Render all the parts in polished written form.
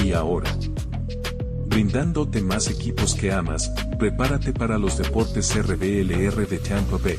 Y ahora, brindándote más equipos que amas, prepárate para los deportes RBLR de Tampa Bay.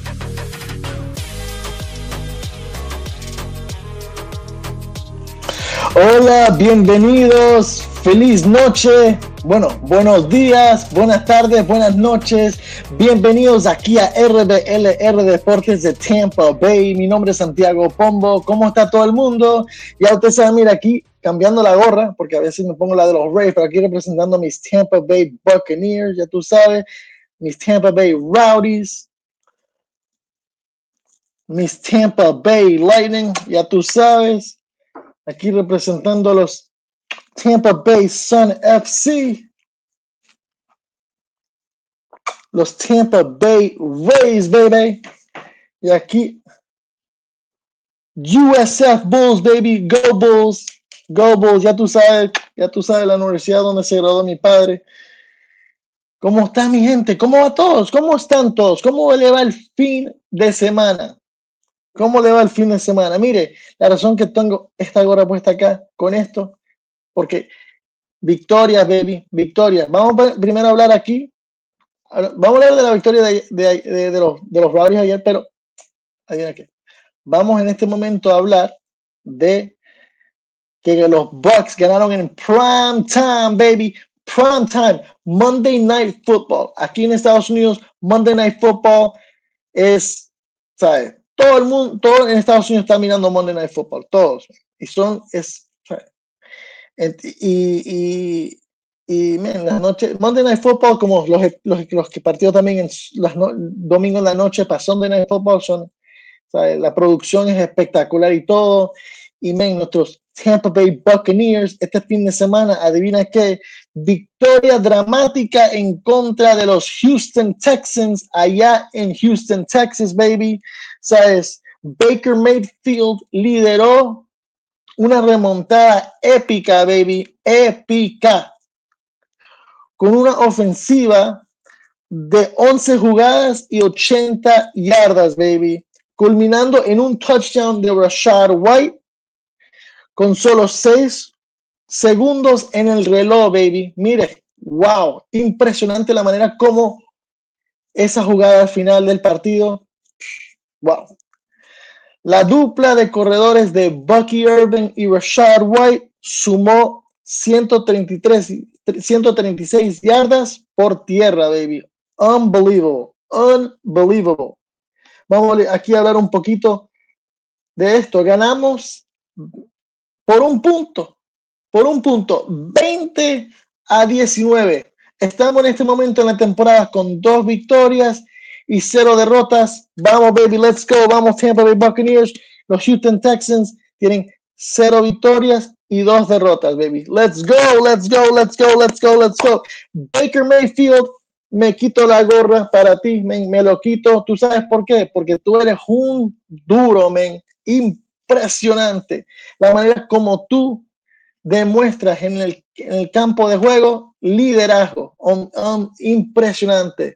Hola, bienvenidos, feliz noche, buenos días, buenas tardes, buenas noches, bienvenidos aquí a RBLR Deportes de Tampa Bay. Mi nombre es Santiago Pombo. ¿Cómo está todo el mundo? Ya ustedes saben, mira, aquí cambiando la gorra, porque a veces me pongo la de los Rays, pero aquí representando a mis Tampa Bay Buccaneers, ya tú sabes, mis Tampa Bay Rowdies, mis Tampa Bay Lightning, ya tú sabes, aquí representando a los Tampa Bay Sun FC, los Tampa Bay Rays, baby. Y aquí, USF Bulls, baby. Go Bulls. Go Bulls. Ya tú sabes la universidad donde se graduó mi padre. ¿Cómo está mi gente? ¿Cómo va todos? ¿Cómo están todos? ¿Cómo le va el fin de semana? ¿Cómo le va el fin de semana? Mire, la razón que tengo esta gorra puesta acá con esto, porque victoria, baby, victoria. Vamos primero a hablar aquí. Vamos a hablar de la victoria de los Rowdies ayer, pero adivina qué. Vamos en este momento a hablar de que los Bucks ganaron en prime time, baby. Prime time. Monday Night Football. Aquí en Estados Unidos, Monday Night Football es, ¿sabes? Todo el mundo, todo en Estados Unidos está mirando Monday Night Football. Todos. Man, la noche, Monday Night Football, como los que partió también en domingo en la noche para Sunday Night Football, ¿sabes? La producción es espectacular y todo. Y man, nuestros Tampa Bay Buccaneers este fin de semana, adivina qué, victoria dramática en contra de los Houston Texans allá en Houston, Texas, baby. ¿Sabes? Baker Mayfield lideró una remontada épica, baby, épica, con una ofensiva de 11 jugadas y 80 yardas, baby, culminando en un touchdown de Rashad White con solo 6 segundos en el reloj, baby. Mire, wow, impresionante la manera como esa jugada al final del partido, wow. La dupla de corredores de Bucky Irving y Rashad White sumó 136 yardas por tierra, baby. Unbelievable. Unbelievable. Vamos aquí a hablar un poquito de esto. Ganamos por un punto, 20-19. Estamos en este momento en la temporada con 2 victorias y 0 derrotas. Vamos, baby, let's go. Vamos, Tampa Bay Buccaneers. Los Houston Texans tienen 0 victorias y 2 derrotas, baby. Let's go, let's go, let's go, let's go, let's go. Baker Mayfield, me quito la gorra para ti, man. Me lo quito. ¿Tú sabes por qué? Porque tú eres un duro, man. Impresionante. La manera como tú demuestras en el campo de juego liderazgo. Impresionante.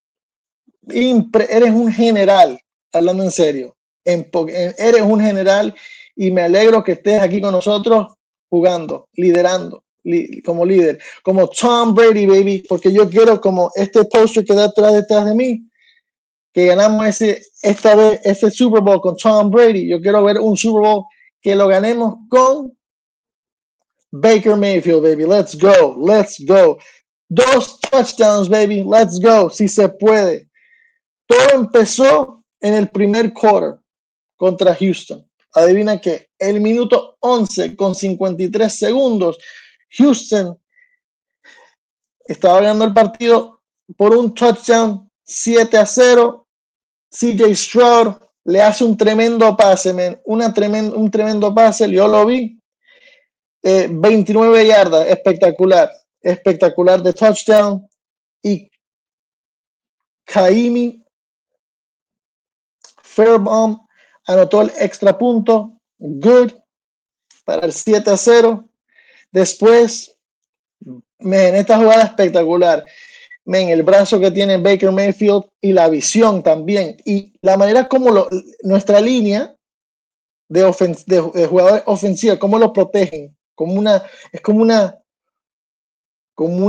Eres un general, hablando en serio. Eres un general y me alegro que estés aquí con nosotros jugando, liderando, como líder, como Tom Brady, baby, porque yo quiero como este poster que da detrás de mí, que ganamos esta vez ese Super Bowl con Tom Brady. Yo quiero ver un Super Bowl que lo ganemos con Baker Mayfield, baby. Let's go. Let's go. 2 touchdowns, baby. Let's go. Si se puede. Todo empezó en el primer quarter contra Houston. Adivina qué. El minuto 11 con 53 segundos. Houston estaba ganando el partido por un touchdown 7-0. CJ Stroud le hace un tremendo pase, man. Un tremendo pase. Yo lo vi. 29 yardas, espectacular de touchdown. Y Kaimi Fairbaum anotó el extra punto, good, para el 7-0. Después, en esta jugada espectacular, el brazo que tiene Baker Mayfield y la visión también, y la manera como nuestra línea de jugadores ofensivos, cómo lo protegen, es como una como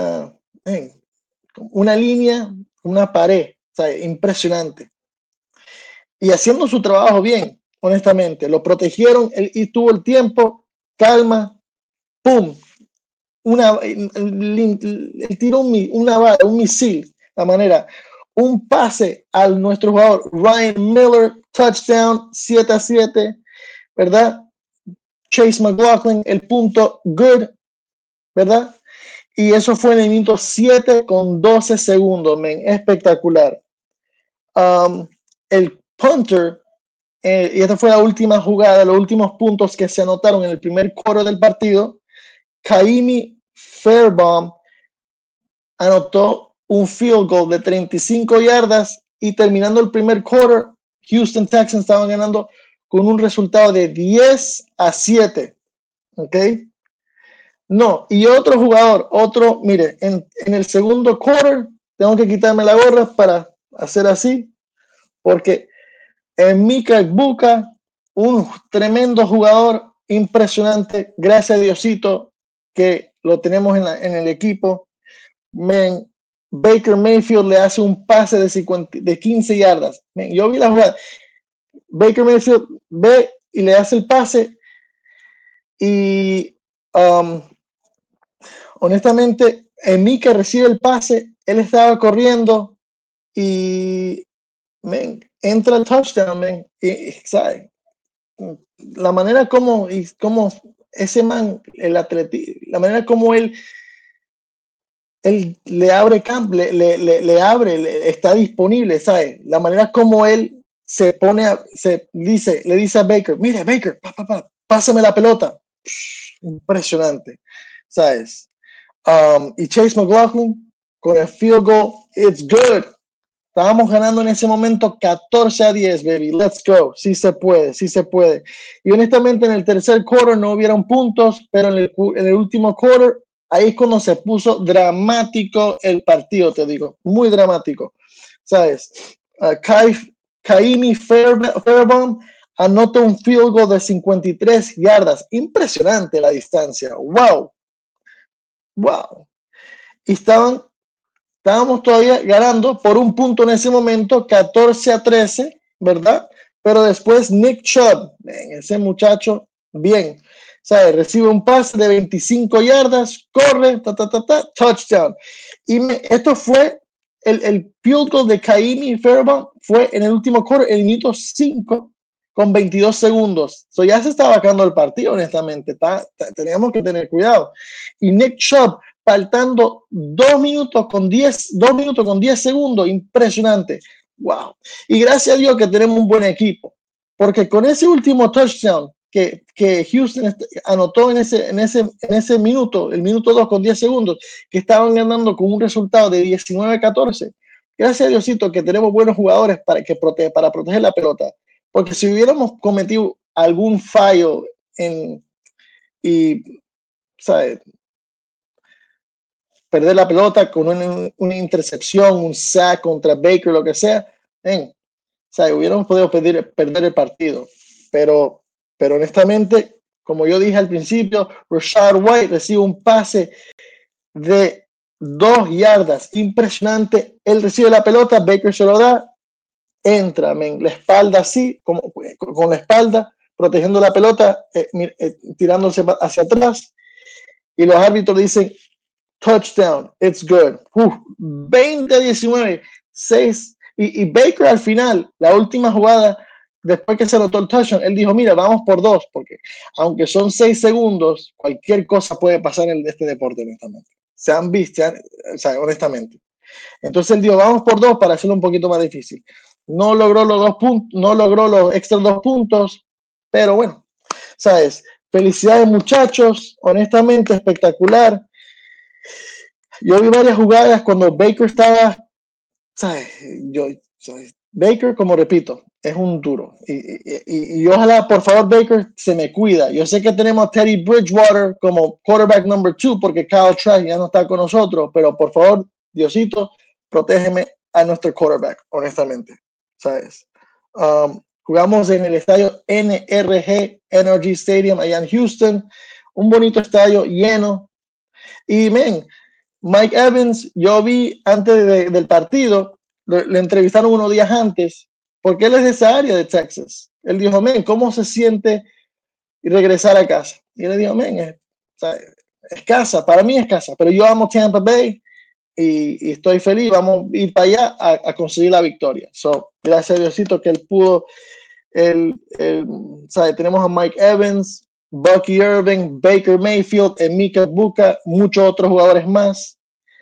una línea, una pared, o sea, impresionante. Y haciendo su trabajo bien, honestamente. Lo protegieron y tuvo el tiempo, calma, ¡pum! Él tiró una bala, un misil, la manera. Un pase a nuestro jugador Ryan Miller, touchdown, 7-7, ¿verdad? Chase McLaughlin, el punto, good, ¿verdad? Y eso fue en el minuto 7 con 12 segundos, men, espectacular. El punter, y esta fue la última jugada, los últimos puntos que se anotaron en el primer quarter del partido. Kaimi Fairbaum anotó un field goal de 35 yardas y terminando el primer quarter, Houston Texans estaban ganando con un resultado de 10-7. ¿Ok? No, y otro jugador, mire, en el segundo quarter, tengo que quitarme la gorra para hacer así, porque Mika Egbuka, un tremendo jugador, impresionante, gracias a Diosito que lo tenemos en el equipo. Man, Baker Mayfield le hace un pase de 15 yardas. Man, yo vi la jugada. Baker Mayfield ve y le hace el pase y honestamente, Mika recibe el pase, él estaba corriendo y man, entra el touchdown, man, y, ¿sabe? La manera como ese man, la manera como él le abre campo, le abre, está disponible, ¿sabes? La manera como él se pone, le dice a Baker, mire, Baker, pásame la pelota. Impresionante, ¿sabes? Y Chase McLaughlin con el field goal, it's good. Estábamos ganando en ese momento 14-10, baby. Let's go. Sí se puede, sí se puede. Y honestamente en el tercer quarter no hubieron puntos, pero en el último quarter, ahí es cuando se puso dramático el partido, te digo. Muy dramático. ¿Sabes? Kaimi Fairbaum anota un field goal de 53 yardas. Impresionante la distancia. Wow. Wow. Y estábamos todavía ganando por un punto en ese momento, 14-13, ¿verdad? Pero después Nick Chubb, ese muchacho, bien, ¿sabes? Recibe un pase de 25 yardas, corre, touchdown. Y esto fue el field goal de Kaimi Fairbaum, fue en el último quarter, el minuto 5 con 22 segundos. So ya se estaba acabando el partido, honestamente. Teníamos que tener cuidado. Y Nick Chubb, faltando 2 minutos con 10 segundos, impresionante. Wow. Y gracias a Dios que tenemos un buen equipo, porque con ese último touchdown que Houston anotó en ese minuto, el minuto 2 con 10 segundos, que estaban ganando con un resultado de 19-14, gracias a Diosito que tenemos buenos jugadores para proteger la pelota, porque si hubiéramos cometido algún fallo ¿sabes? Perder la pelota con una intercepción, un sack contra Baker, lo que sea, hubiéramos podido perder el partido. Pero honestamente, como yo dije al principio, Rachaad White recibe un pase de 2 yardas. Impresionante. Él recibe la pelota, Baker se lo da, entra, la espalda así, con la espalda, protegiendo la pelota, tirándose hacia atrás. Y los árbitros dicen, touchdown, it's good. 20-19, 6. Y Baker al final, la última jugada, después que se anotó el touchdown, él dijo, mira, vamos por 2, porque aunque son 6 segundos, cualquier cosa puede pasar en este deporte, honestamente. Se han visto, honestamente. Entonces él dijo, vamos por 2 para hacerlo un poquito más difícil. No logró los 2 puntos, no logró los extra 2 puntos, pero bueno, ¿sabes? Felicidades, muchachos, honestamente espectacular. Yo vi varias jugadas cuando Baker estaba, ¿sabes? Baker, como repito, es un duro. Y ojalá, por favor, Baker se me cuida. Yo sé que tenemos a Teddy Bridgewater como quarterback number 2 porque Kyle Trask ya no está con nosotros, pero por favor, Diosito, protégeme a nuestro quarterback, honestamente, ¿sabes? Jugamos en el estadio NRG, Energy Stadium, allá en Houston. Un bonito estadio lleno. Y, Mike Evans, yo vi antes del partido, le entrevistaron unos días antes, porque él es de esa área de Texas. Él dijo, men, ¿cómo se siente regresar a casa? Y él le dijo, men, es casa, para mí es casa, pero yo amo Tampa Bay y estoy feliz, vamos a ir para allá a conseguir la victoria. So, gracias a Diosito que él pudo, tenemos a Mike Evans, Bucky Irving, Baker Mayfield, Emeka Egbuka, muchos otros jugadores más.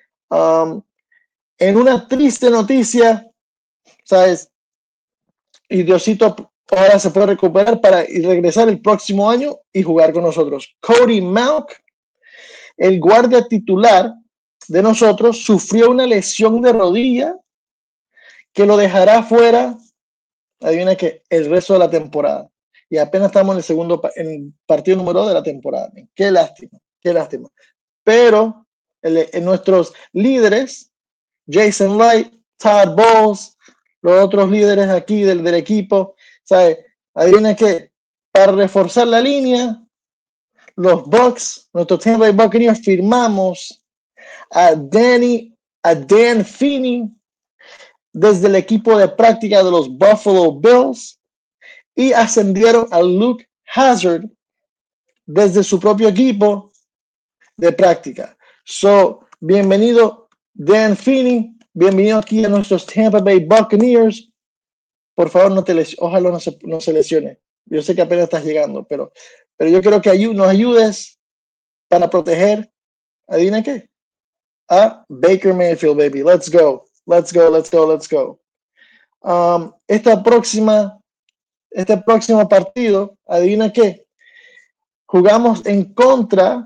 En una triste noticia, ¿sabes? Y Diosito ahora se puede recuperar para regresar el próximo año y jugar con nosotros. Cody Mauch, el guardia titular de nosotros, sufrió una lesión de rodilla que lo dejará fuera, adivina que el resto de la temporada. Y apenas estamos en el partido número 2 de la temporada. Qué lástima, qué lástima. Pero nuestros líderes, Jason Light, Todd Bowles, los otros líderes aquí del equipo, ¿sabes? Adivina que para reforzar la línea, los Bucks, nuestros Tampa Bay Buccaneers, firmamos a Dan Feeney desde el equipo de práctica de los Buffalo Bills y ascendieron a Luke Hazard desde su propio equipo de práctica. So, bienvenido Dan Feeney, bienvenido aquí a nuestros Tampa Bay Buccaneers. Por favor, ojalá no se lesione. Yo sé que apenas estás llegando, pero yo creo que nos ayudes para proteger, adivina qué, a Baker Mayfield, baby. Let's go, let's go, let's go, let's go. Este próximo partido, adivina qué, jugamos en contra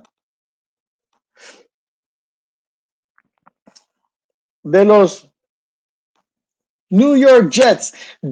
de los New York Jets.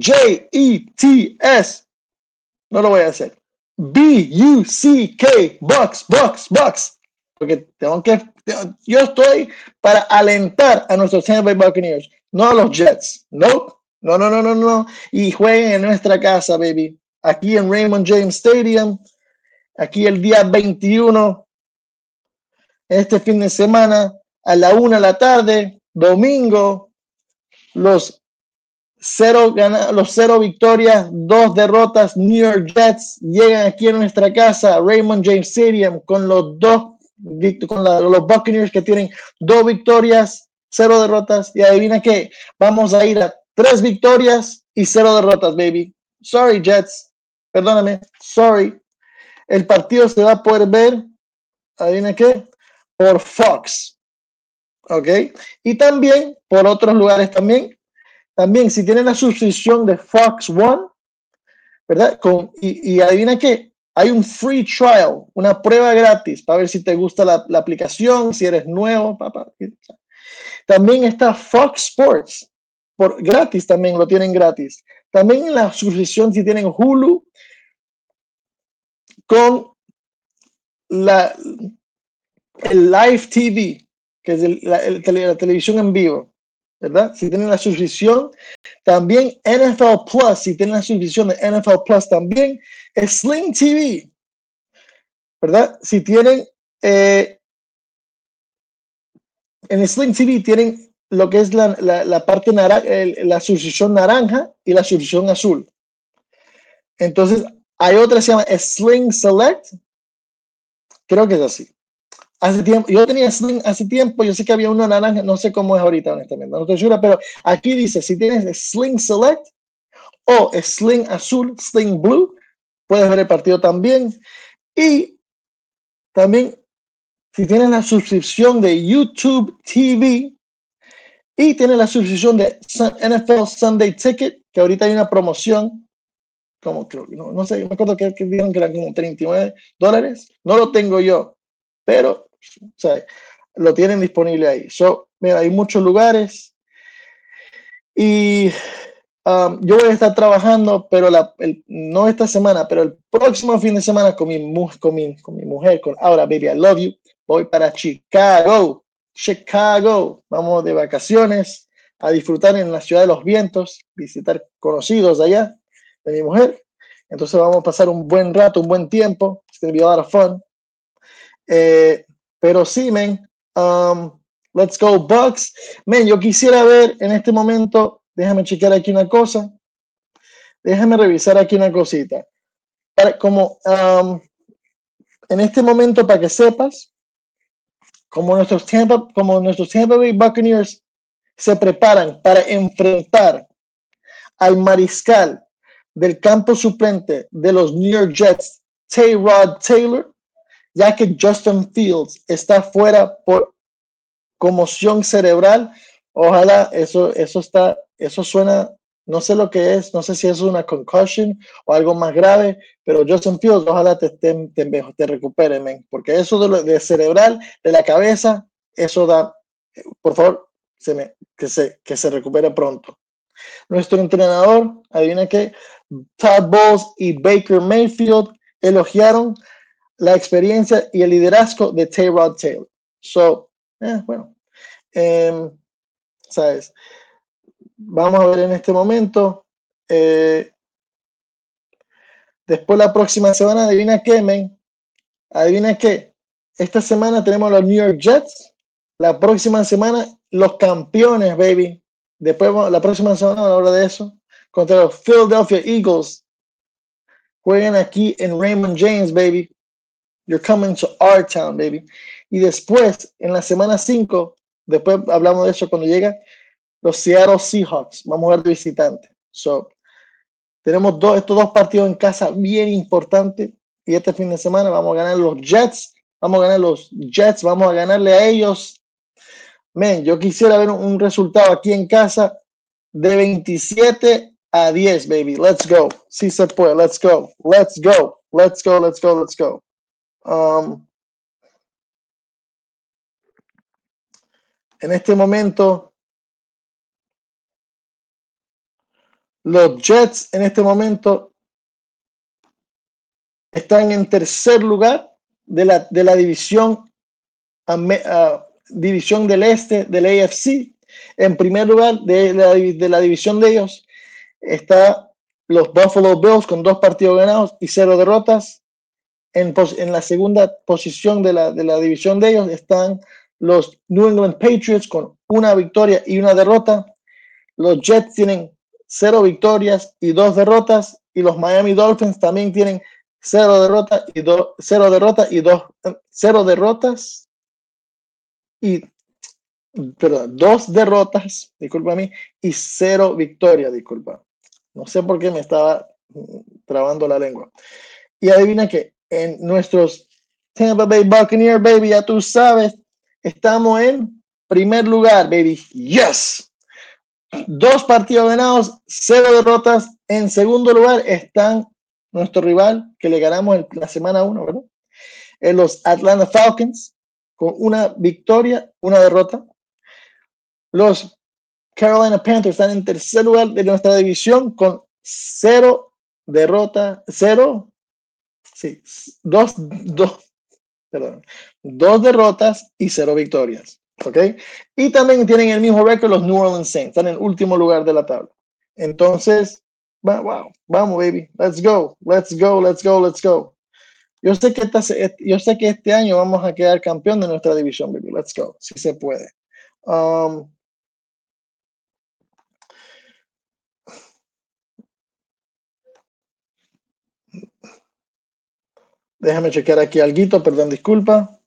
Jets. No lo voy a hacer. Buck, Bucks. Porque yo estoy para alentar a nuestros Tampa Bay Buccaneers, no a los Jets. No. Y jueguen en nuestra casa, baby. Aquí en Raymond James Stadium. Aquí el día 21, este fin de semana, a la 1 de la tarde, domingo, los 0 victorias, 2 derrotas, New York Jets llegan aquí a nuestra casa, Raymond James Stadium, con los Buccaneers que tienen 2 victorias, 0 derrotas, y adivina qué, vamos a ir a 3 victorias y 0 derrotas, baby. Sorry, Jets, perdóname, sorry. El partido se va a poder ver, adivina qué, por Fox, ¿ok? Y también por otros lugares también. También, si tienen la suscripción de Fox One, ¿verdad? Y adivina qué, hay un free trial, una prueba gratis para ver si te gusta la aplicación, si eres nuevo, papá. También está Fox Sports, gratis también, lo tienen gratis. También en la suscripción, si tienen Hulu, con el Live TV, que es la televisión en vivo, ¿verdad? Si tienen la suscripción, también NFL Plus, si tienen la suscripción de NFL Plus también, Sling TV, ¿verdad? Si tienen, en Sling TV tienen lo que es la parte naranja, la suscripción naranja y la suscripción azul. Entonces, hay otra que se llama Sling Select, creo que es así. Hace tiempo, yo tenía Sling hace tiempo, yo sé que había uno naranja, no sé cómo es ahorita, honestamente, no estoy segura, pero aquí dice, si tienes Sling Select o Sling Azul, Sling Blue, puedes ver el partido también. Y también, si tienes la suscripción de YouTube TV y tienes la suscripción de NFL Sunday Ticket, que ahorita hay una promoción, como creo, no sé, me acuerdo que dijeron que eran como $39, no lo tengo yo, pero o sea, lo tienen disponible ahí. Mira, hay muchos lugares y yo voy a estar trabajando, pero no esta semana, pero el próximo fin de semana con mi mujer, con Aura, baby, I love you. Voy para Chicago. Vamos de vacaciones a disfrutar en la ciudad de los vientos, visitar conocidos de allá, de mi mujer. Entonces vamos a pasar un buen rato, un buen tiempo. It's going to be a lot of fun. Pero sí, men, Let's go Bucks. Man, yo quisiera ver en este momento, déjame chequear aquí una cosa. Déjame revisar aquí una cosita. En este momento, para que sepas, como nuestros Tampa Bay Buccaneers se preparan para enfrentar al mariscal del campo suplente de los New York Jets, Tyrod Taylor, ya que Justin Fields está fuera por conmoción cerebral. Ojalá eso suena, no sé lo que es, no sé si es una concussion o algo más grave, pero Justin Fields, ojalá te recupere, man, porque eso de cerebral, de la cabeza, eso da, por favor, que se recupere pronto. Nuestro entrenador, adivina qué, Todd Bowles y Baker Mayfield elogiaron la experiencia y el liderazgo de Tyrod Taylor. Bueno, ¿sabes? Vamos a ver en este momento. Después la próxima semana, adivina qué, man. Adivina qué. Esta semana tenemos los New York Jets. La próxima semana, los campeones, baby. Después, la próxima semana, a la hora de eso, contra los Philadelphia Eagles. Juegan aquí en Raymond James, baby. You're coming to our town, baby. Y después, en la semana 5, después hablamos de eso cuando llega, los Seattle Seahawks. Vamos a jugar de visitante. Tenemos estos dos partidos en casa bien importantes. Y este fin de semana vamos a ganar los Jets. Vamos a ganarle a ellos. Man, yo quisiera ver un resultado aquí en casa de 27-10, baby. Let's go. Sí se puede. Let's go. Let's go. Let's go. Let's go. Let's go. En este momento, los Jets en este momento están en tercer lugar de la división, división del este del AFC. En primer lugar de la división de ellos está los Buffalo Bills con 2 partidos ganados y 0 derrotas. En la segunda posición de la división de ellos están los New England Patriots con 1 victoria y 1 derrota. Los Jets tienen 0 victorias y 2 derrotas. Y los Miami Dolphins también tienen 0 derrotas y 2 derrotas, disculpa a mí, y 0 victorias, disculpa. No sé por qué me estaba trabando la lengua. Y adivina que en nuestros Tampa Bay Buccaneers, baby, ya tú sabes, estamos en primer lugar, baby. Yes. 2 partidos ganados, 0 derrotas. En segundo lugar están nuestro rival que le ganamos en la semana 1, ¿verdad? En los Atlanta Falcons con 1 victoria, 1 derrota. Los Carolina Panthers están en tercer lugar de nuestra división con 0 derrotas, 2 derrotas y 0 victorias. ¿Ok? Y también tienen el mismo récord los New Orleans Saints. Están en el último lugar de la tabla. Entonces, wow, vamos, baby. Let's go. Let's go. Let's go. Let's go. Yo sé que este año vamos a quedar campeón de nuestra división, baby. Let's go. Si se puede. Déjame chequear aquí alguito, perdón, disculpa.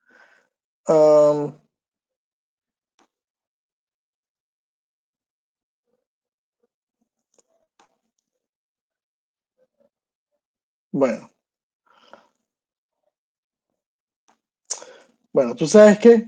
Bueno, ¿tú sabes qué?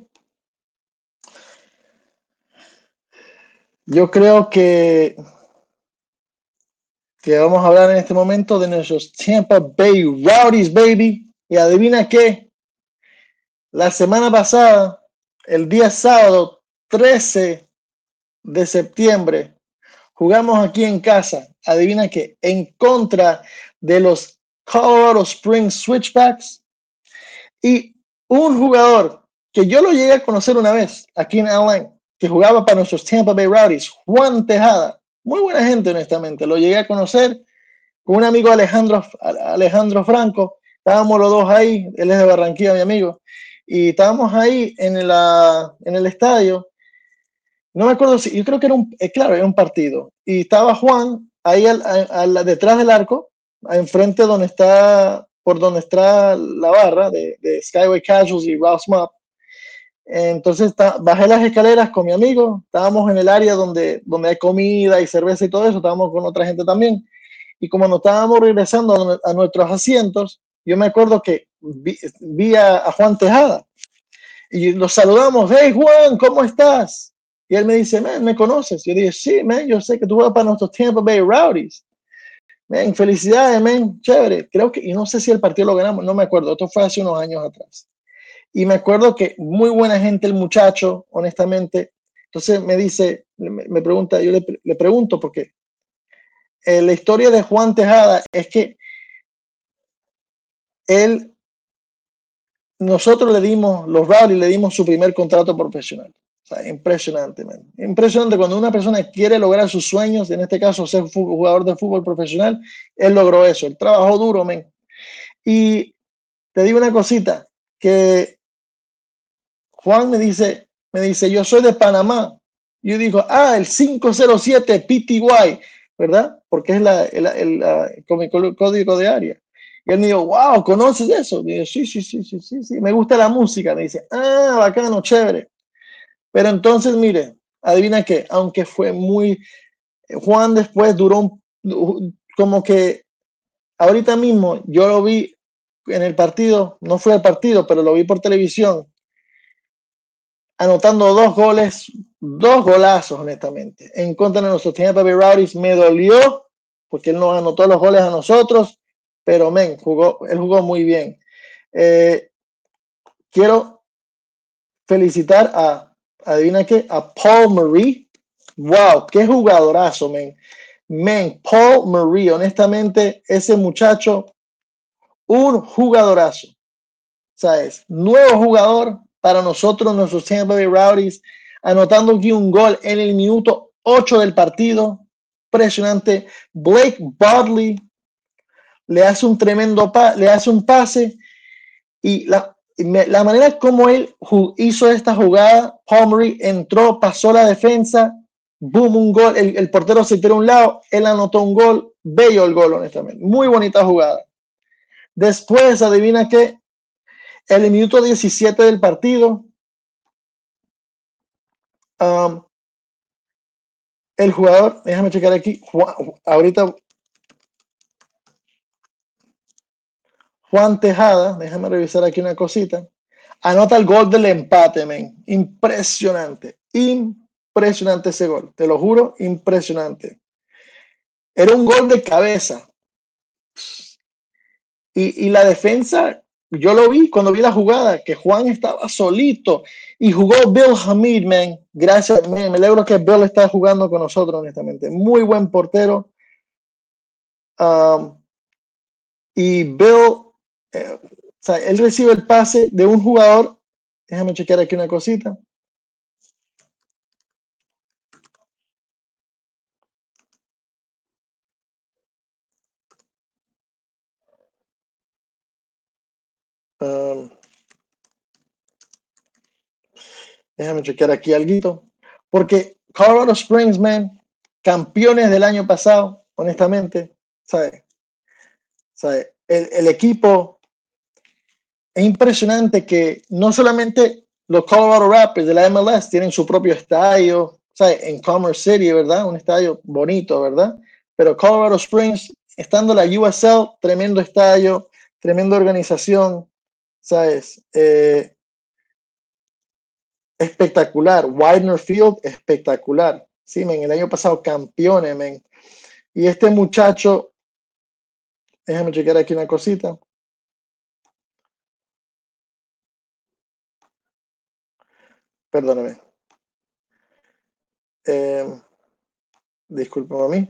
Yo creo que vamos a hablar en este momento de nuestros Tampa Bay Rowdies, baby. Y adivina qué, la semana pasada, el día sábado 13 de septiembre, jugamos aquí en casa, adivina qué, en contra de los Colorado Springs Switchbacks. Y un jugador que yo lo llegué a conocer una vez aquí en Atlanta, que jugaba para nuestros Tampa Bay Rowdies, Juan Tejada, muy buena gente honestamente, lo llegué a conocer con un amigo Alejandro Franco, estábamos los dos ahí, él es de Barranquilla, mi amigo, y estábamos ahí en el estadio. No me acuerdo si, yo creo que era claro, era un partido. Y estaba Juan ahí detrás del arco, enfrente por donde está la barra de Skyway Casuals y Rouse Map. Entonces bajé las escaleras con mi amigo, estábamos en el área donde hay comida y cerveza y todo eso, estábamos con otra gente también. Y como nos estábamos regresando a nuestros asientos, yo me acuerdo que vi a Juan Tejada y nos saludamos. Hey Juan, ¿cómo estás? Y él me dice, man, ¿me conoces? Yo dije, sí, man, yo sé que tú vas para nuestros Tampa Bay Rowdies. Man, felicidades, man, chévere. Creo que, y no sé si el partido lo ganamos, no me acuerdo, esto fue hace unos años atrás. Y me acuerdo que muy buena gente el muchacho, honestamente. Entonces me dice, me pregunta, yo le pregunto, porque la historia de Juan Tejada es que él, nosotros los Rowdies le dimos su primer contrato profesional. O sea, impresionante, man. Impresionante cuando una persona quiere lograr sus sueños, en este caso ser jugador de fútbol profesional, él logró eso, él trabajó duro, man. Y te digo una cosita, que Juan me dice, yo soy de Panamá. Yo digo, el 507 PTY, ¿verdad? Porque es el código de área. Y él me dijo, wow, ¿conoces eso? Y yo, sí, me gusta la música. Me dice, bacano, chévere. Pero entonces, mire, adivina qué, aunque fue Juan después duró como que ahorita mismo yo lo vi en el partido, no fue al partido, pero lo vi por televisión, anotando dos golazos, honestamente, en contra de nuestros Tampa Bay Rowdies. Me dolió porque él nos anotó los goles a nosotros, pero él jugó muy bien. Quiero felicitar adivina qué, a Paul Marie. Wow, qué jugadorazo, Paul Marie, honestamente, ese muchacho, un jugadorazo. ¿Sabes? Nuevo jugador para nosotros, nuestros Tampa Bay Rowdies, anotando aquí un gol en el minuto 8 del partido. Impresionante. Blake Bodley le hace un le hace un pase y la manera como él hizo esta jugada, Palmery entró, pasó la defensa, boom, un gol, el portero se tiró a un lado, él anotó un gol, bello el gol, honestamente, muy bonita jugada. Después, adivina qué, en el minuto 17 del partido, el jugador, déjame checar aquí, ahorita Juan Tejada, déjame revisar aquí una cosita, anota el gol del empate, impresionante, impresionante ese gol, te lo juro, impresionante. Era un gol de cabeza. Y la defensa, yo lo vi cuando vi la jugada, que Juan estaba solito y jugó Bill Hamid, Gracias, me alegro que Bill está jugando con nosotros, honestamente. Muy buen portero. Y Bill, o sea, él recibe el pase de un jugador. Déjame chequear aquí una cosita. Déjame chequear aquí algo. Porque Colorado Springs, campeones del año pasado, honestamente, ¿sabes? El equipo es impresionante que no solamente los Colorado Rapids de la MLS tienen su propio estadio, ¿sabes? En Commerce City, ¿verdad? Un estadio bonito, ¿verdad? Pero Colorado Springs, estando la USL, tremendo estadio, tremenda organización, ¿sabes? Espectacular. Widener Field, espectacular. Sí, el año pasado campeones, Y este muchacho, déjame checar aquí una cosita. Perdóname. Discúlpame a mí.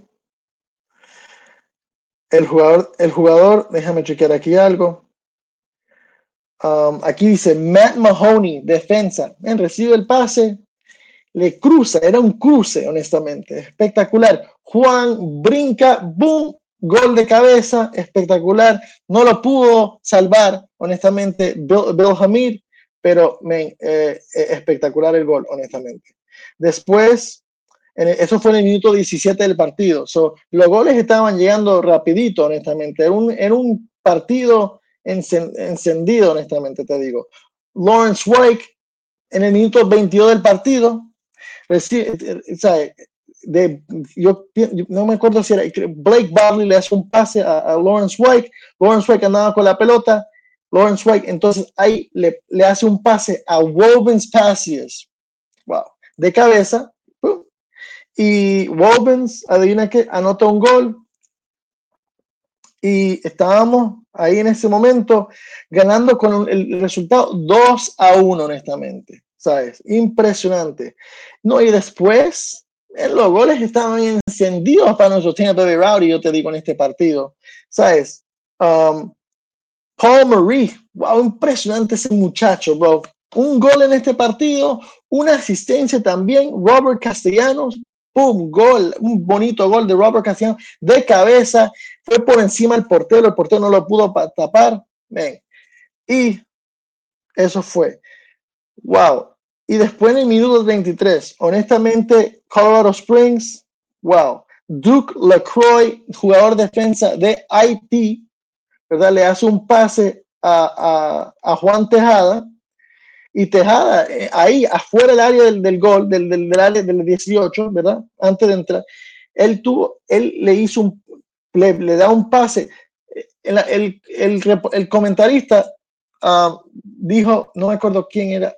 El jugador, déjame chequear aquí algo. Aquí dice Matt Mahoney, defensa. Recibe el pase, le cruza, era un cruce, honestamente. Espectacular. Juan brinca, boom, gol de cabeza, espectacular. No lo pudo salvar, honestamente, Bill Hamid, pero espectacular el gol, honestamente. Después, eso fue en el minuto 17 del partido. Los goles estaban llegando rapidito, honestamente. Era un partido encendido, honestamente, te digo. Lawrence Wake, en el minuto 22 del partido, yo no me acuerdo si era Blake Barley, le hace un pase a Lawrence Wake. Lawrence Wake andaba con la pelota. Lawrence Wake, entonces ahí le hace un pase a Wovens Passiers. Wow. De cabeza. Y Wovens, adivina qué, anota un gol. Y estábamos ahí en ese momento ganando con el resultado 2-1, honestamente. ¿Sabes? Impresionante. No, y después los goles estaban encendidos para nuestro Tampa Bay Rowdy, yo te digo, en este partido. ¿Sabes? Paul Marie, wow, impresionante ese muchacho, bro. Un gol en este partido, una asistencia también. Robert Castellanos, ¡pum! Gol, un bonito gol de Robert Castellanos de cabeza, fue por encima del portero, el portero no lo pudo tapar. Man. Y eso fue, wow. Y después en el minuto 23, honestamente, Colorado Springs, wow. Duke LaCroix, jugador defensa de Haití, ¿verdad? Le hace un pase a Juan Tejada. Y Tejada, ahí afuera del área del gol, del área del 18, ¿verdad? Antes de entrar, él le hizo le da un pase. El comentarista dijo, no me acuerdo quién era,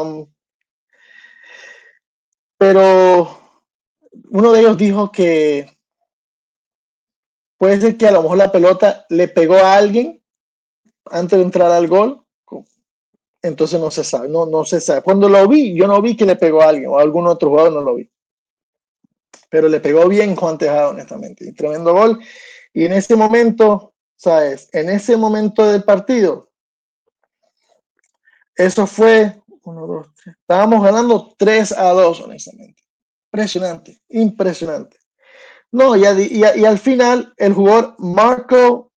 pero uno de ellos dijo que puede ser que a lo mejor la pelota le pegó a alguien antes de entrar al gol. Entonces no se sabe, no se sabe. Cuando lo vi, yo no vi que le pegó a alguien o a algún otro jugador, no lo vi. Pero le pegó bien Juan Tejada, honestamente. Y tremendo gol. Y en ese momento, ¿sabes? En ese momento del partido, eso fue 1, 2, 3. Estábamos ganando 3-2, honestamente. Impresionante, impresionante. No, y al final, el jugador Marco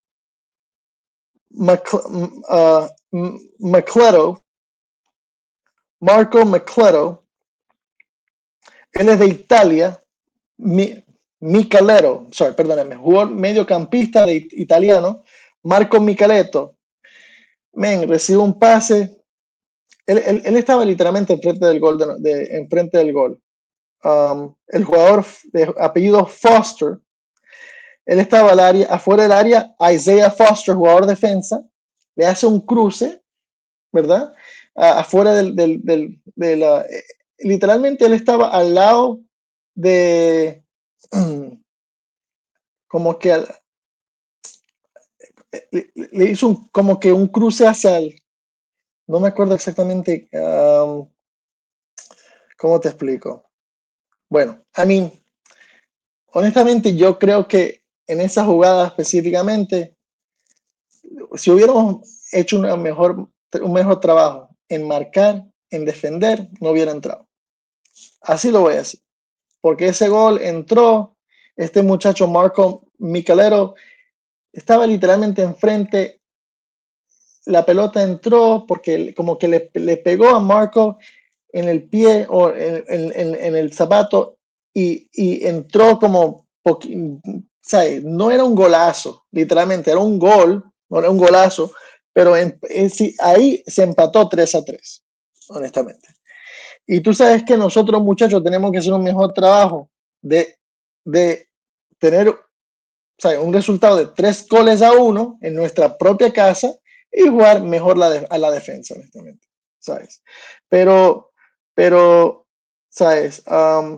McCletto, él es de Italia. Michelero, perdóname, jugador mediocampista italiano, Marco Micheletto, recibe un pase. Él estaba literalmente enfrente del gol. Enfrente del gol. El jugador de apellido Foster, él estaba afuera del área. Isaiah Foster, jugador defensa, le hace un cruce, ¿verdad? Afuera literalmente él estaba al lado de como que le hizo como que un cruce hacia no me acuerdo exactamente cómo te explico. Bueno, honestamente yo creo que en esa jugada específicamente, si hubiéramos hecho un mejor trabajo en marcar, en defender, no hubiera entrado. Así lo voy a decir. Porque ese gol entró, este muchacho Marco Micheletto estaba literalmente enfrente. La pelota entró porque como que le pegó a Marco en el pie o en el zapato y entró como, ¿sabes? No era un golazo, literalmente era un gol, no era un golazo, pero ahí se empató 3-3, honestamente. Y tú sabes que nosotros, muchachos, tenemos que hacer un mejor trabajo de tener, ¿sabes? Un resultado de 3-1 en nuestra propia casa y jugar mejor a la defensa, honestamente, ¿sabes? Pero, ¿sabes?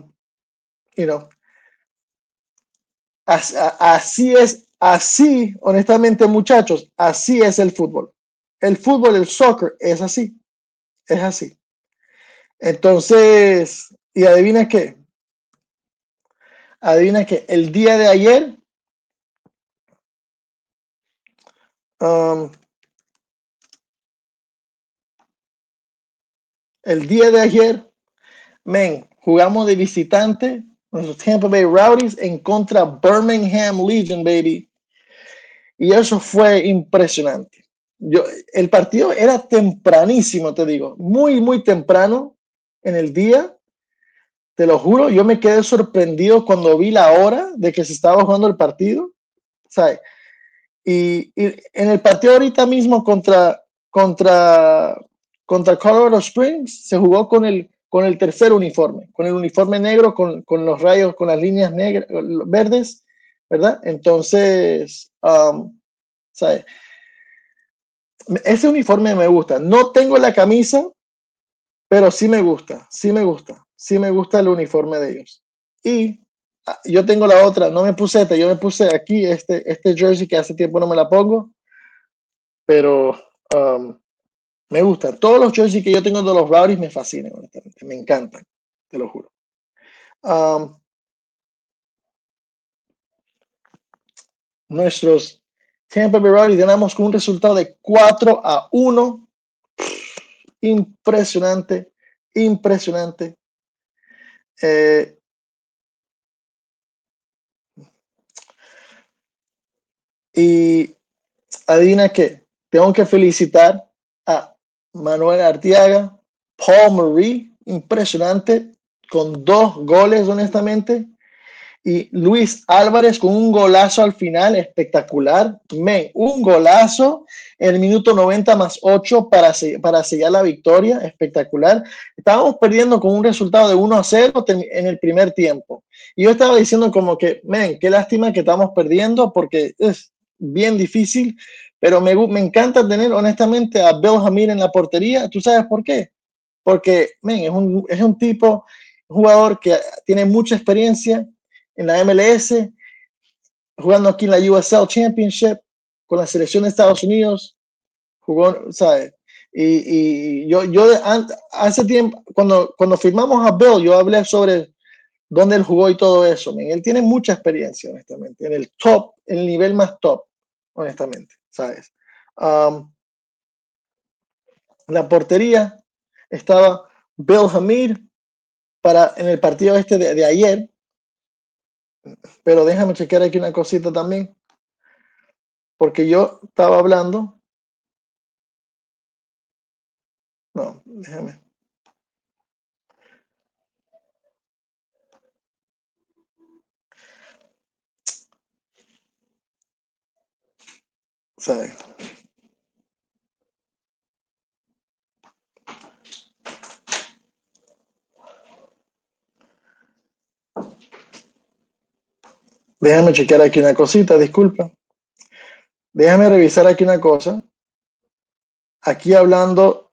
Así, honestamente, muchachos, así es el fútbol. El fútbol, el soccer, es así. Es así. Entonces, y adivina qué. Adivina qué. El día de ayer, jugamos de visitante, los Tampa Bay Rowdies en contra Birmingham Legion, baby. Y eso fue impresionante. El partido era tempranísimo, te digo, muy, muy temprano en el día. Te lo juro, yo me quedé sorprendido cuando vi la hora de que se estaba jugando el partido. ¿Sabes? Y en el partido ahorita mismo contra Colorado Springs se jugó con el tercer uniforme, con el uniforme negro, con los rayos, con las líneas negras, verdes, ¿verdad? Entonces, ¿sabes? Ese uniforme me gusta. No tengo la camisa, pero sí me gusta, sí me gusta, sí me gusta el uniforme de ellos. Y yo tengo la otra, no me puse yo me puse aquí este jersey que hace tiempo no me la pongo, pero me gusta. Todos los jerseys que yo tengo de los Rowdies me fascinan, honestamente, me encantan, te lo juro. Nuestros Tampa Bay Rowdies ganamos con un resultado de 4-1. Impresionante, impresionante. Y adivina qué, tengo que felicitar a Manuel Arteaga, Paul Marie, impresionante, con 2 goles, honestamente, y Luis Álvarez con un golazo al final, espectacular. Un golazo en el minuto 90 más 8 para sellar la victoria, espectacular. Estábamos perdiendo con un resultado de 1-0 en el primer tiempo. Y yo estaba diciendo como que, qué lástima que estamos perdiendo porque es bien difícil, pero me encanta tener honestamente a Bill Hamid en la portería. ¿Tú sabes por qué? Porque, es un tipo, un jugador que tiene mucha experiencia en la MLS, jugando aquí en la USL Championship con la selección de Estados Unidos, jugó, ¿sabes? Y yo hace tiempo, cuando firmamos a Bill, yo hablé sobre dónde él jugó y todo eso. Él tiene mucha experiencia, honestamente, en el top, en el nivel más top, honestamente, ¿sabes? La portería estaba Bill Hamid en el partido de ayer, pero déjame chequear aquí una cosita también, porque yo estaba hablando. No, déjame. ¿Sabe? Déjame chequear aquí una cosita, disculpa. Déjame revisar aquí una cosa. Aquí hablando,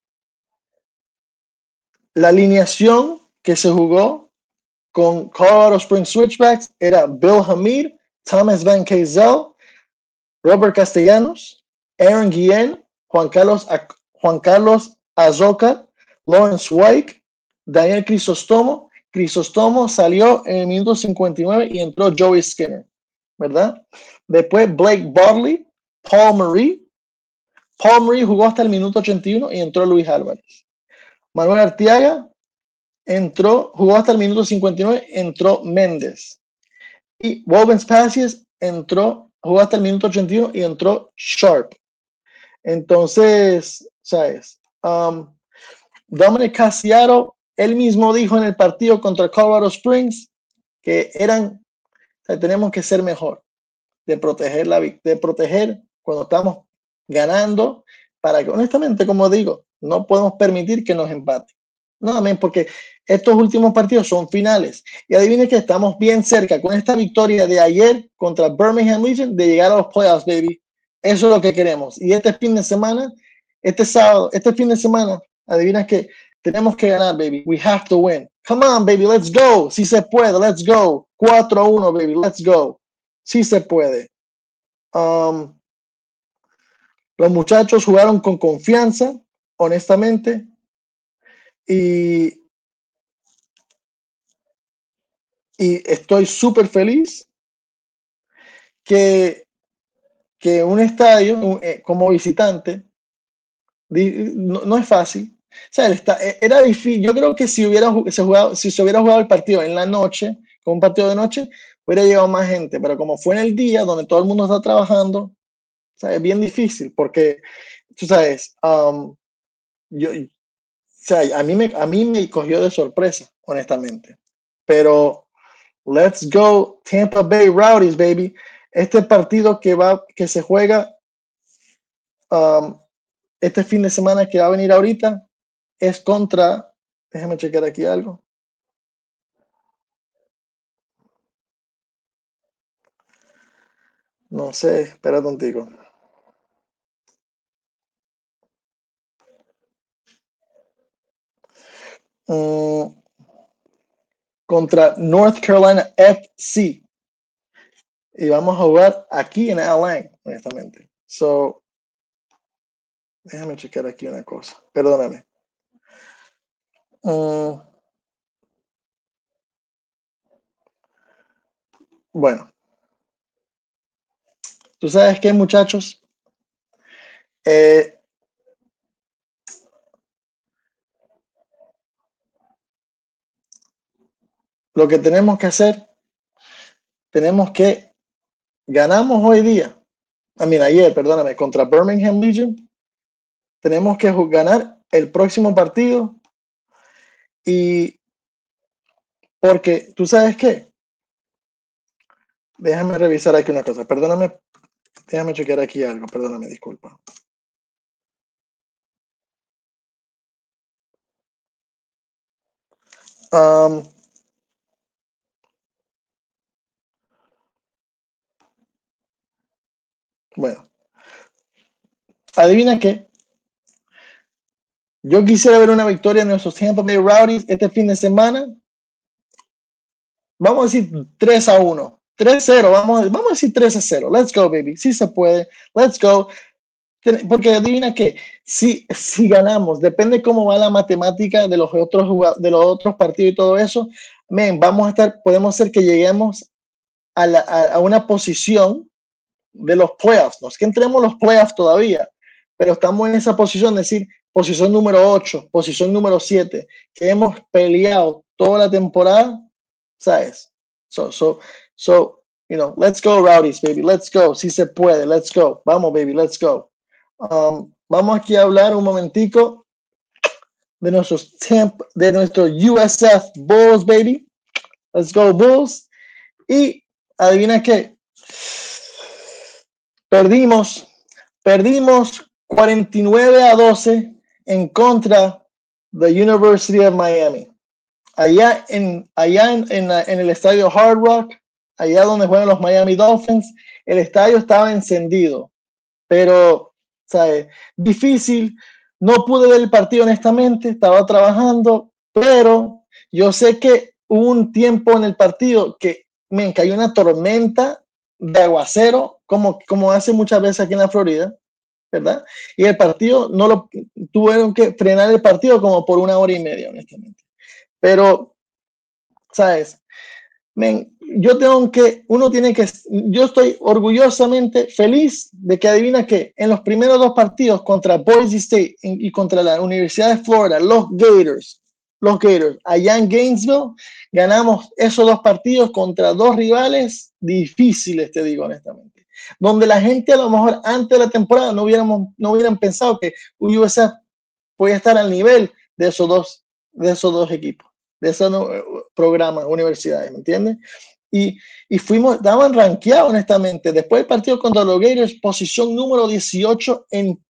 la alineación que se jugó con Colorado Springs Switchbacks era Bill Hamid, Thomas Van Kezel, Robert Castellanos, Aaron Guillen, Juan Carlos Azoka, Lawrence White, Daniel Crisostomo. Crisostomo salió en el minuto 59 y entró Joey Skinner, ¿verdad? Después Blake Bodley, Paul Marie. Paul Marie jugó hasta el minuto 81 y entró Luis Álvarez. Manuel Arteaga jugó hasta el minuto 59, entró Méndez. Y Wolvens Pacius jugó hasta el minuto 81 y entró Sharp. Entonces, ¿sabes? Dominic Casiaro, él mismo dijo en el partido contra Colorado Springs que tenemos que ser mejor, de proteger cuando estamos ganando, para que honestamente, como digo, no podemos permitir que nos empaten. No, porque estos últimos partidos son finales. Y adivinen que estamos bien cerca con esta victoria de ayer contra Birmingham Legion de llegar a los playoffs, baby. Eso es lo que queremos. Y este fin de semana, este fin de semana, adivina que tenemos que ganar, baby. We have to win. Come on, baby, let's go. Si se puede, let's go. 4-1, baby, let's go. Si se puede. Los muchachos jugaron con confianza, honestamente, y estoy súper feliz que un estadio como visitante no es fácil. O sea, era difícil. Yo creo que si se hubiera jugado el partido en la noche, con un partido de noche, hubiera llegado más gente, pero como fue en el día donde todo el mundo está trabajando, sea, es bien difícil porque, tú sabes, o sea, a mí me cogió de sorpresa, honestamente. Pero let's go Tampa Bay Rowdies, baby. Este partido que se juega um, este fin de semana que va a venir ahorita es contra, déjame chequear aquí algo. No sé, espera contigo. Contra North Carolina FC. Y vamos a jugar aquí en Atlanta, honestamente. So, déjame chequear aquí una cosa. Perdóname. Bueno, tú sabes qué, muchachos. Lo que tenemos que hacer, tenemos que ganamos hoy día. Ayer, perdóname, contra Birmingham Legion. Tenemos que ganar el próximo partido. Y porque tú sabes qué, déjame revisar aquí una cosa. Perdóname, déjame chequear aquí algo. Perdóname, disculpa. Bueno, adivina qué. Yo quisiera ver una victoria en nuestros Tampa Bay Rowdies este fin de semana. Vamos a decir 3-1, 3-0, vamos a decir 3-0. Let's go, baby. Sí se puede. Let's go. Porque adivina que si ganamos, depende cómo va la matemática de los otros partidos y todo eso, podemos hacer que lleguemos a una posición de los playoffs. No es que entremos los playoffs todavía, pero estamos en esa posición, es decir, posición número 8, posición número 7, que hemos peleado toda la temporada, ¿sabes? Let's go, Rowdies, baby, let's go. Si se puede, let's go. Vamos, baby, let's go. Vamos aquí a hablar un momentico de nuestros USF Bulls, baby. Let's go, Bulls. Y adivina qué. Perdimos 49-12 en contra de University of Miami. Allá en el estadio Hard Rock, allá donde juegan los Miami Dolphins, el estadio estaba encendido, pero, ¿sabes? Difícil. No pude ver el partido, honestamente, estaba trabajando, pero yo sé que hubo un tiempo en el partido que me cayó una tormenta de aguacero, como hace muchas veces aquí en la Florida, ¿verdad? Y el partido tuvieron que frenar el partido como por 1 hora y media, honestamente. Pero, ¿sabes? Yo estoy orgullosamente feliz de que adivina que en los primeros 2 partidos contra Boise State y contra la Universidad de Florida, los Gators, allá en Gainesville, ganamos esos 2 partidos contra 2 rivales difíciles, te digo honestamente, donde la gente a lo mejor antes de la temporada no hubieran pensado que USF podía estar al nivel de esos dos equipos, de esos programas, universidades, ¿me entiendes? Y estaban rankeados, honestamente. Después del partido contra los Gators, posición número 18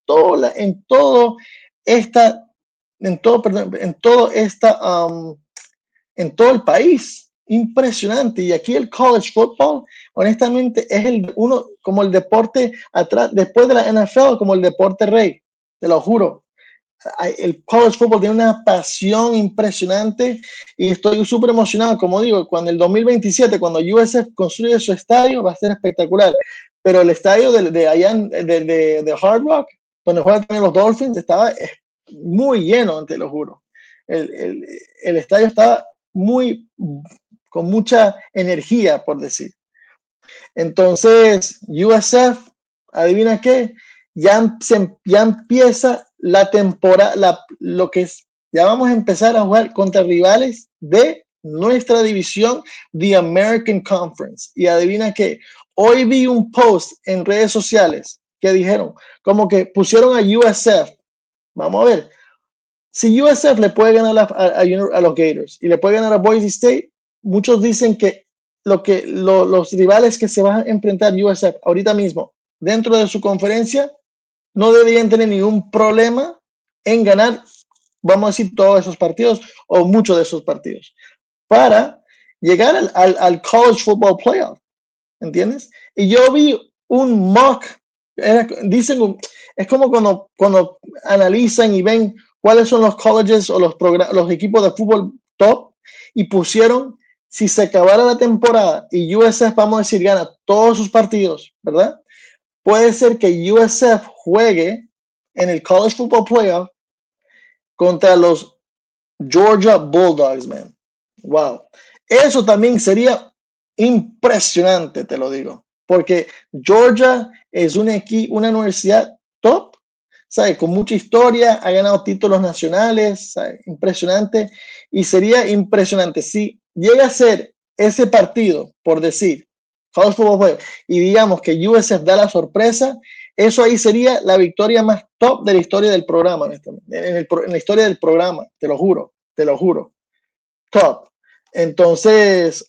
en todo el país. Impresionante. Y aquí el college football, honestamente, es como el deporte atrás, después de la NFL, como el deporte rey. Te lo juro. El college football tiene una pasión impresionante y estoy súper emocionado. Como digo, cuando el 2027, cuando USF construye su estadio, va a ser espectacular. Pero el estadio de allá de Hard Rock, donde juegan también los Dolphins, estaba muy lleno, te lo juro. El estadio estaba con mucha energía, por decir. Entonces, USF, adivina qué, ya empieza la temporada, ya vamos a empezar a jugar contra rivales de nuestra división, the American Conference. Y adivina qué, hoy vi un post en redes sociales ¿qué dijeron? Como que pusieron a USF. Vamos a ver. Si USF le puede ganar a los Gators y le puede ganar a Boise State, muchos dicen que los rivales que se van a enfrentar USF ahorita mismo dentro de su conferencia no deberían tener ningún problema en ganar, vamos a decir, todos esos partidos o muchos de esos partidos para llegar al College Football Playoff, ¿entiendes? Y yo vi un mock, dicen, es como cuando analizan y ven cuáles son los colleges o los equipos de fútbol top y pusieron, si se acabara la temporada y USF, vamos a decir, gana todos sus partidos, ¿verdad? Puede ser que USF juegue en el College Football Playoff contra los Georgia Bulldogs, man. Wow. Eso también sería impresionante, te lo digo, porque Georgia es una universidad top, ¿sabes? Con mucha historia, ha ganado títulos nacionales, ¿sabes? Impresionante. Y sería impresionante si llega a ser ese partido, por decir, College Football Playoff, y digamos que USF da la sorpresa, eso ahí sería la victoria más top de la historia del programa, en la historia del programa, te lo juro, top. Entonces,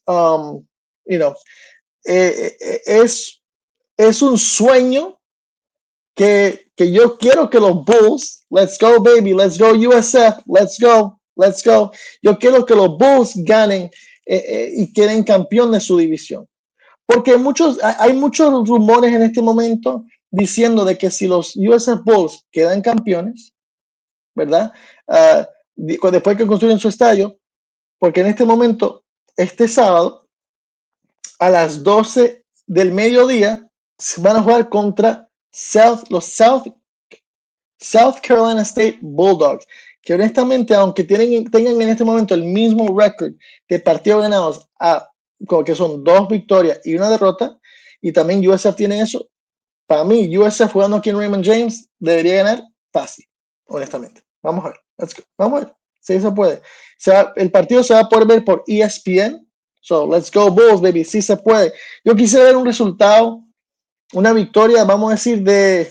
es un sueño que yo quiero que los Bulls, let's go baby, let's go USF, let's go. Yo quiero que los Bulls ganen y queden campeón de su división. Porque hay muchos rumores en este momento diciendo de que si los USF Bulls quedan campeones, ¿verdad? Después que construyen su estadio, porque en este momento, este sábado, a las 12 del mediodía, se van a jugar contra los South Carolina State Bulldogs, que honestamente, aunque tengan en este momento el mismo récord de partidos ganados, que son 2 victorias y 1 derrota, y también USF tiene eso, para mí, USF jugando aquí en Raymond James debería ganar fácil, honestamente. Vamos a ver, vamos a ver si se puede. El partido se va a poder ver por ESPN, so let's go Bulls, baby, sí se puede. Yo quisiera ver un resultado, una victoria, vamos a decir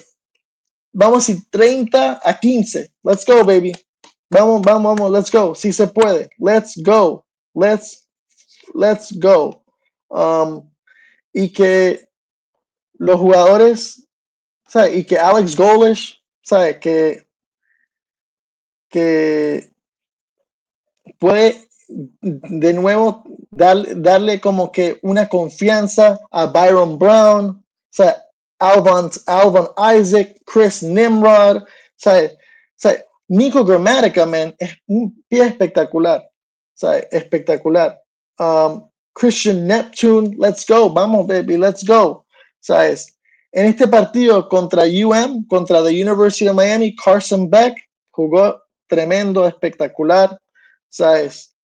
30-15. Let's go, baby. Vamos, let's go. Sí se puede. Let's go. Let's go. Y que los jugadores, ¿sabe? Y que Alex Golesh, ¿sabe? Que puede de nuevo darle como que una confianza a Byron Brown, o sea, Alvin Isaac, Chris Nimrod, ¿sabes? Nico Gramatica, man, es un pie espectacular, ¿sabes? Espectacular. Christian Neptune, let's go, vamos, baby, let's go, ¿sabes? En este partido contra contra the University of Miami, Carson Beck jugó tremendo, espectacular, ¿sabes?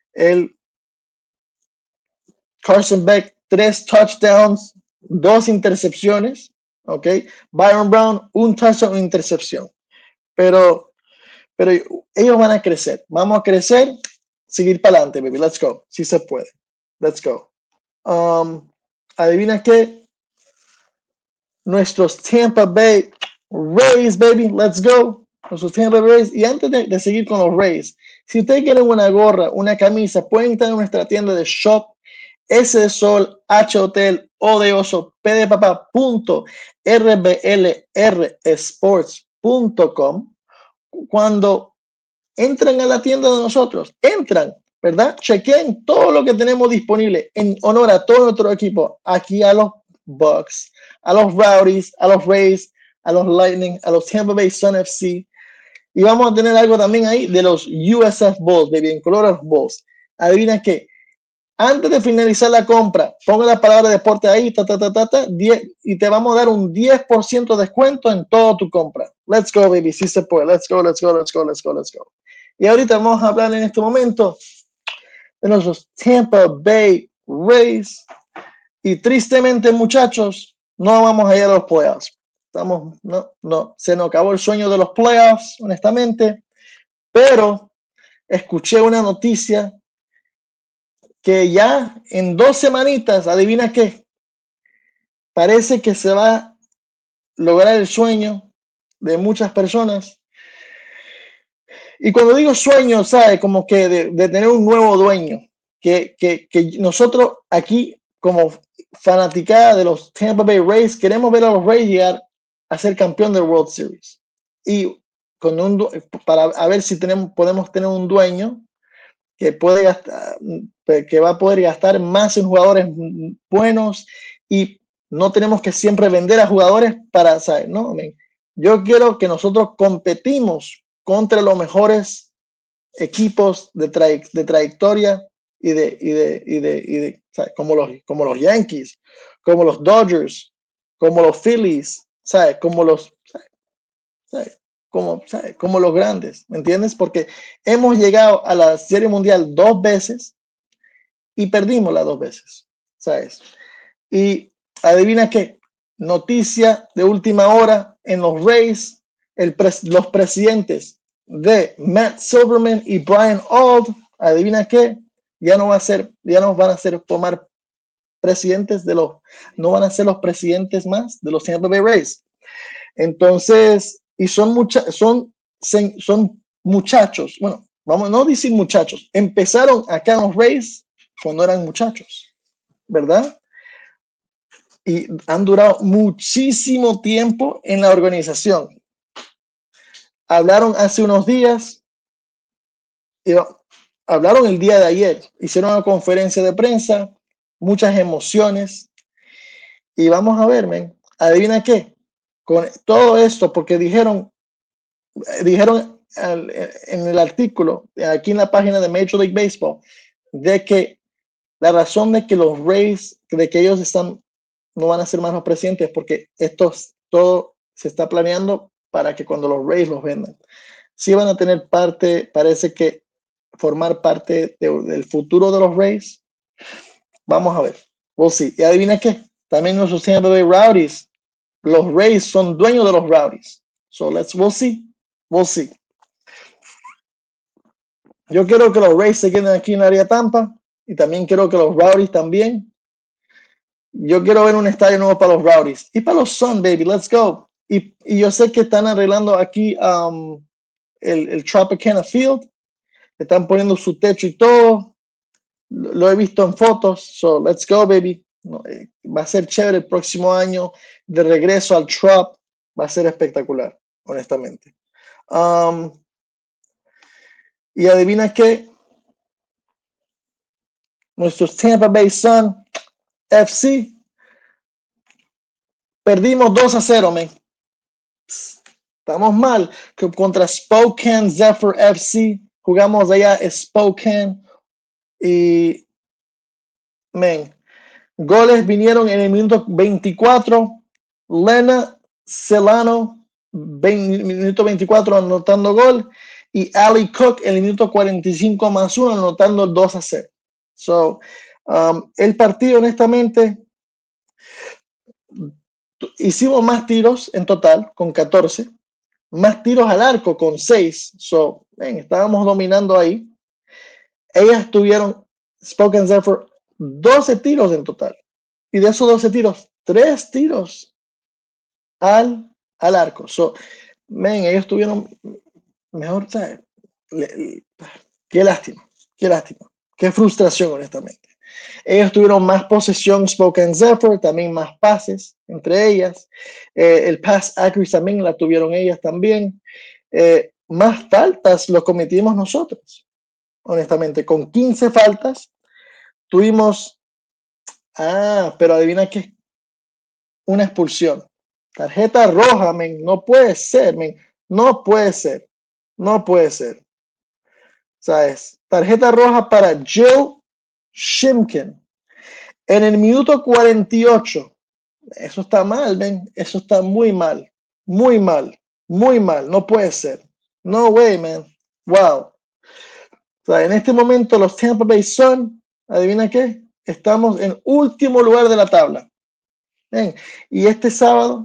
Carson Beck, 3 touchdowns, 2 intercepciones, ¿ok? Byron Brown, 1 touchdown, 1 intercepción. Pero ellos van a crecer. Vamos a crecer, seguir para adelante, baby. Let's go. Sí se puede. Let's go. Adivina qué. Nuestros Tampa Bay Rays, baby. Let's go. Nuestros Tampa Bay Rays. Y antes de seguir con los Rays, si ustedes quieren una gorra, una camisa, pueden entrar en nuestra tienda de shop. S de sol, H hotel, O de oso, P de papá, .rblrsports.com. Cuando entran a la tienda de nosotros, ¿verdad? Chequen todo lo que tenemos disponible en honor a todo nuestro equipo. Aquí a los Bucks, a los Rowdies, a los Rays, a los Lightning, a los Tampa Bay Sun FC. Y vamos a tener algo también ahí de los USF Bulls, de bien color Bulls. Adivina qué. Antes de finalizar la compra, ponga la palabra deporte ahí, 10, y te vamos a dar un 10% de descuento en toda tu compra. Let's go, baby. Sí se puede. Let's go. Y ahorita vamos a hablar en este momento de nuestros Tampa Bay Rays. Y tristemente, muchachos, no vamos a ir a los playoffs. Se nos acabó el sueño de los playoffs, honestamente. Pero escuché una noticia que ya en 2 semanitas, adivina qué, parece que se va lograr el sueño de muchas personas. Y cuando digo sueño, ¿sabe? Como que de tener un nuevo dueño, que nosotros aquí como fanaticada de los Tampa Bay Rays queremos ver a los Rays llegar a ser campeón del World Series. Y para a ver si podemos tener un dueño que puede gastar, que va a poder gastar más en jugadores buenos y no tenemos que siempre vender a jugadores para, ¿sabes? No, yo quiero que nosotros competimos contra los mejores equipos de trayectoria ¿sabes? Como los Yankees, como los Dodgers, como los Phillies, ¿sabes? ¿Sabes? Como los grandes, ¿me entiendes? Porque hemos llegado a la Serie Mundial 2 veces y perdimos las 2 veces, ¿sabes? Y adivina qué, noticia de última hora en los Rays, los presidentes de Matt Silverman y Brian Auld, adivina qué, ya no van a ser tomar presidentes no van a ser los presidentes más de los Tampa Bay Rays. Entonces, y son muchachos, bueno, vamos a no decir muchachos, empezaron acá en los Rays cuando eran muchachos, ¿verdad? Y han durado muchísimo tiempo en la organización. Hablaron hace unos días, hablaron el día de ayer, hicieron una conferencia de prensa, muchas emociones, y vamos a ver, adivina qué, con todo esto, porque dijeron en el artículo, aquí en la página de Major League Baseball, de que la razón de que los Rays, de que ellos no van a ser más los presidentes, porque todo se está planeando para que cuando los Rays los vendan, sí van a tener parte, parece que formar parte del futuro de los Rays. Vamos a ver. We'll see. Y adivina qué, también nuestros Tampa Bay Rowdies, los Rays son dueños de los Rowdies. So we'll see. We'll see. Yo quiero que los Rays se queden aquí en el área Tampa y también quiero que los Rowdies también. Yo quiero ver un estadio nuevo para los Rowdies y para los Sun, baby. Let's go. Y yo sé que están arreglando aquí el Tropicana Field. Están poniendo su techo y todo. Lo he visto en fotos. So let's go, baby. Va a ser chévere el próximo año de regreso al Trop. Va a ser espectacular, honestamente. Y adivina qué, nuestros Tampa Bay Sun FC perdimos 2-0, man. Estamos mal. Contra Spokane Zephyr FC jugamos allá en Spokane y goles vinieron en el minuto 24. Lena Celano minuto 24 anotando gol y Ali Cook en el minuto 45+1 anotando el 2-0. So, el partido, honestamente, hicimos más tiros en total con 14, más tiros al arco con 6. So, estábamos dominando ahí. Ellas tuvieron, Spokane Zephyr, 12 tiros en total. Y de esos 12 tiros, 3 tiros al arco. So, ellos tuvieron mejor, ¿sabes? Qué lástima, qué frustración, honestamente. Ellos tuvieron más posesión, Spokane Zephyr, también más pases entre ellas. El pass accuracy también la tuvieron ellas también. Más faltas lo cometimos nosotros, honestamente. Con 15 faltas tuvimos, pero adivina qué, una expulsión. Tarjeta roja, no puede ser, no puede ser, no puede ser. ¿Sabes? Tarjeta roja para Jill Shimkin. En el minuto 48, eso está mal, eso está muy mal, muy mal, muy mal, no puede ser. No way, man. Wow. O sea, en este momento los Tampa Bay Sun, adivina qué, estamos en último lugar de la tabla. Y este sábado,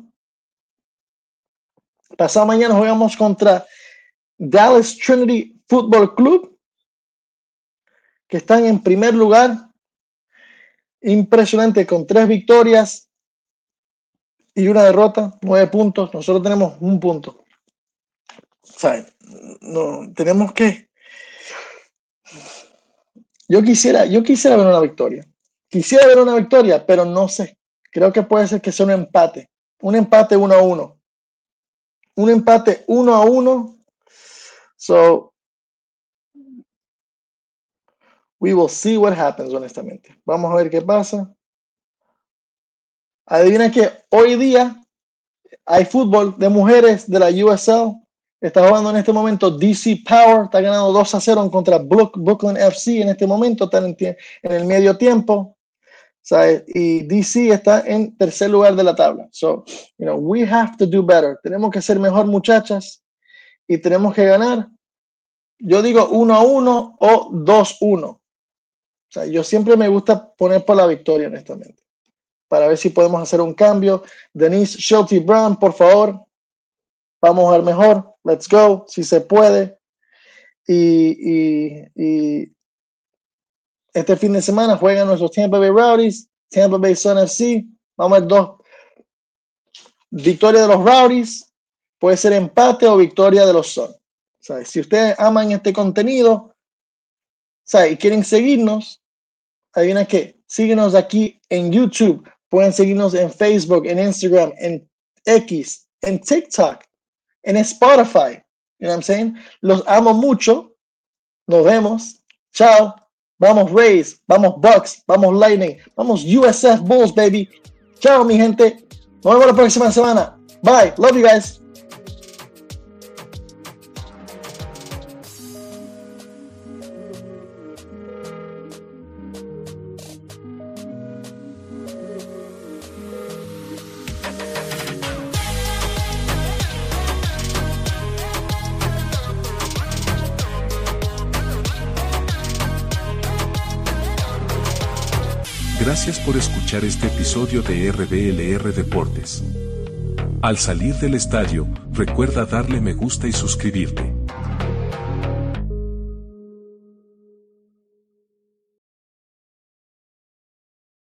pasado mañana, jugamos contra Dallas Trinity Football Club, que están en primer lugar. Impresionante, con 3 victorias y una derrota, 9 puntos. Nosotros tenemos 1 punto. O sea, no, tenemos que... Yo quisiera ver una victoria. Quisiera ver una victoria, pero no sé. Creo que puede ser que sea un empate. Un empate 1-1. Un empate 1-1. So, we will see what happens, honestamente. Vamos a ver qué pasa. Adivina que hoy día hay fútbol de mujeres de la USL. Está jugando en este momento DC Power. Está ganando 2-0 contra Brooklyn FC en este momento. Están en el medio tiempo. ¿Sabes? Y DC está en tercer lugar de la tabla. So, we have to do better. Tenemos que ser mejor, muchachas. Y tenemos que ganar. Yo digo 1-1 o 2-1. O sea, yo siempre me gusta poner por la victoria, honestamente. Para ver si podemos hacer un cambio. Denise Shelty Brown, por favor. Vamos a jugar mejor. Let's go. Si se puede. Y este fin de semana juegan nuestros Tampa Bay Rowdies, Tampa Bay Sun FC. Vamos a ver 2. Victoria de los Rowdies. Puede ser empate o victoria de los Sun. ¿Sabes? Si ustedes aman este contenido, ¿sabes? Y quieren seguirnos, adivina qué. Síguenos aquí en YouTube. Pueden seguirnos en Facebook, en Instagram, en X, en TikTok, en Spotify. You know what I'm saying? Los amo mucho. Nos vemos. Chao. Vamos Rays. Vamos Bucks. Vamos Lightning. Vamos USF Bulls, baby. Chao, mi gente. Nos vemos la próxima semana. Bye. Love you guys. Gracias por escuchar este episodio de RBLR Deportes. Al salir del estadio, recuerda darle me gusta y suscribirte.